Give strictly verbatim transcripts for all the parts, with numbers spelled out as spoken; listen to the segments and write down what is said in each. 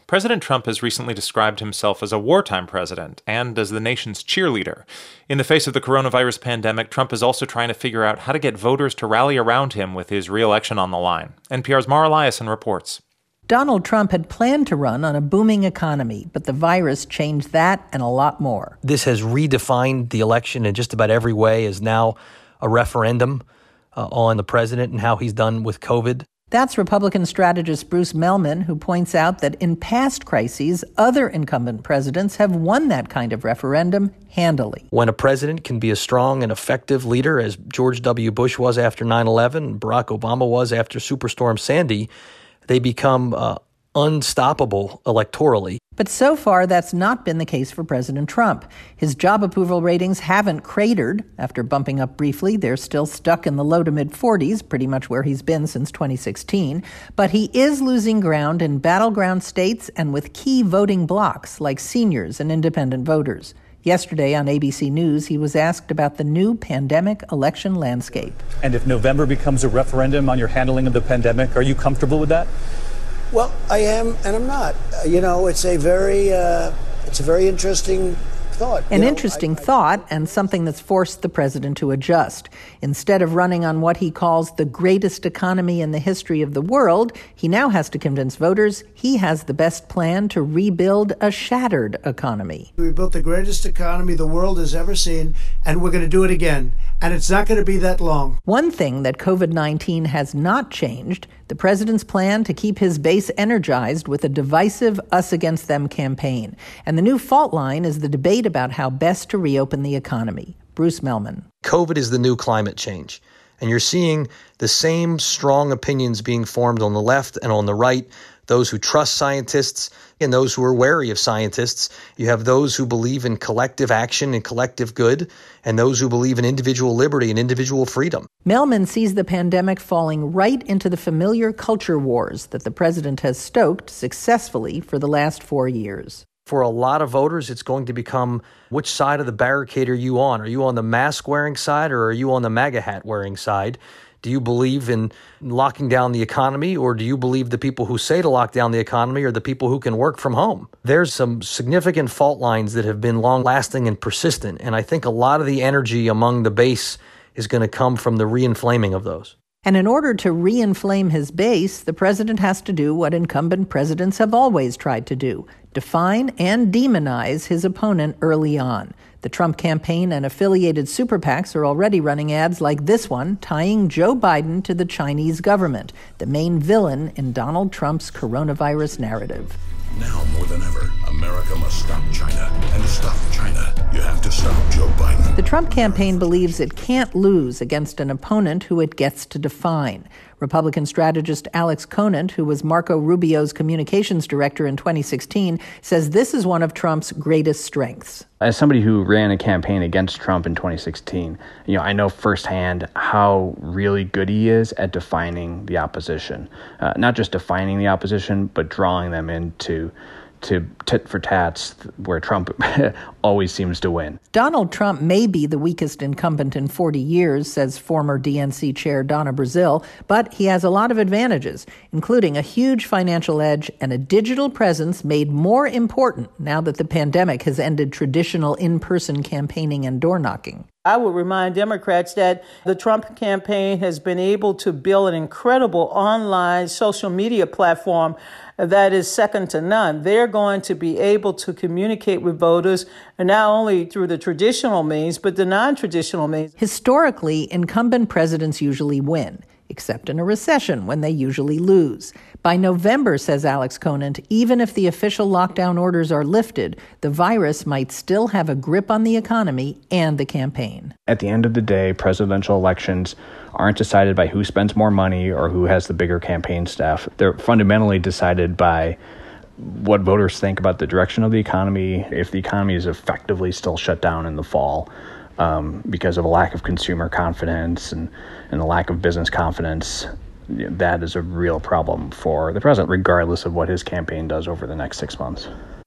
President Trump has recently described himself as a wartime president and as the nation's cheerleader. In the face of the coronavirus pandemic, Trump is also trying to figure out how to get voters to rally around him with his re-election on the line. N P R's Mara Liasson reports. Donald Trump had planned to run on a booming economy, but the virus changed that and a lot more. This has redefined the election in just about every way, is now a referendum uh, on the president and how he's done with COVID. That's Republican strategist Bruce Mehlman, who points out that in past crises, other incumbent presidents have won that kind of referendum handily. When a president can be a strong and effective leader, as George W. Bush was after nine eleven, Barack Obama was after Superstorm Sandy, they become uh, unstoppable electorally. But so far, that's not been the case for President Trump. His job approval ratings haven't cratered. After bumping up briefly, they're still stuck in the low to mid-forties, pretty much where he's been since twenty sixteen. But he is losing ground in battleground states and with key voting blocs like seniors and independent voters. Yesterday on A B C News, he was asked about the new pandemic election landscape. And if November becomes a referendum on your handling of the pandemic, are you comfortable with that? Well, I am and I'm not. Uh, you know, it's a very, uh, it's a very interesting thought. An you know, interesting I, I, thought and something that's forced the president to adjust. Instead of running on what he calls the greatest economy in the history of the world, he now has to convince voters he has the best plan to rebuild a shattered economy. We built the greatest economy the world has ever seen, and we're going to do it again. And it's not going to be that long. One thing that covid nineteen has not changed, the president's plan to keep his base energized with a divisive us against them campaign. And the new fault line is the debate about how best to reopen the economy. Bruce Mehlman. COVID is the new climate change. And you're seeing the same strong opinions being formed on the left and on the right, those who trust scientists and those who are wary of scientists. You have those who believe in collective action and collective good, and those who believe in individual liberty and individual freedom. Mehlman sees the pandemic falling right into the familiar culture wars that the president has stoked successfully for the last four years. For a lot of voters, it's going to become, which side of the barricade are you on? Are you on the mask-wearing side or are you on the MAGA hat-wearing side? Do you believe in locking down the economy, or do you believe the people who say to lock down the economy are the people who can work from home? There's some significant fault lines that have been long-lasting and persistent, and I think a lot of the energy among the base is going to come from the re-inflaming of those. And in order to re-inflame his base, the president has to do what incumbent presidents have always tried to do: define and demonize his opponent early on. The Trump campaign and affiliated super PACs are already running ads like this one, tying Joe Biden to the Chinese government, the main villain in Donald Trump's coronavirus narrative. Now more than ever, America must stop China. And to stop China, you have to stop Joe Biden. The Trump campaign believes it can't lose against an opponent who it gets to define. Republican strategist Alex Conant, who was Marco Rubio's communications director in twenty sixteen, says this is one of Trump's greatest strengths. As somebody who ran a campaign against Trump in twenty sixteen, you know, I know firsthand how really good he is at defining the opposition. Uh, not just defining the opposition, but drawing them into to tit for tats, where Trump always seems to win. Donald Trump may be the weakest incumbent in forty years, says former D N C chair Donna Brazile, but he has a lot of advantages, including a huge financial edge and a digital presence made more important now that the pandemic has ended traditional in-person campaigning and door-knocking. I would remind Democrats that the Trump campaign has been able to build an incredible online social media platform that is second to none. They're going to be able to communicate with voters not only through the traditional means, but the non-traditional means. Historically, incumbent presidents usually win, except in a recession when they usually lose. By November, says Alex Conant, even if the official lockdown orders are lifted, the virus might still have a grip on the economy and the campaign. At the end of the day, presidential elections aren't decided by who spends more money or who has the bigger campaign staff. They're fundamentally decided by what voters think about the direction of the economy, if the economy is effectively still shut down in the fall um, because of a lack of consumer confidence and, and a lack of business confidence. That is a real problem for the president, regardless of what his campaign does over the next six months.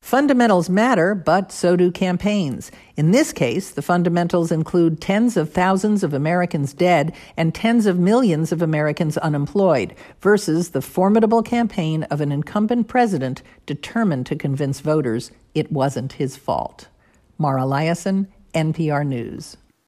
Fundamentals matter, but so do campaigns. In this case, the fundamentals include tens of thousands of Americans dead and tens of millions of Americans unemployed, versus the formidable campaign of an incumbent president determined to convince voters it wasn't his fault. Mara Liasson, N P R News.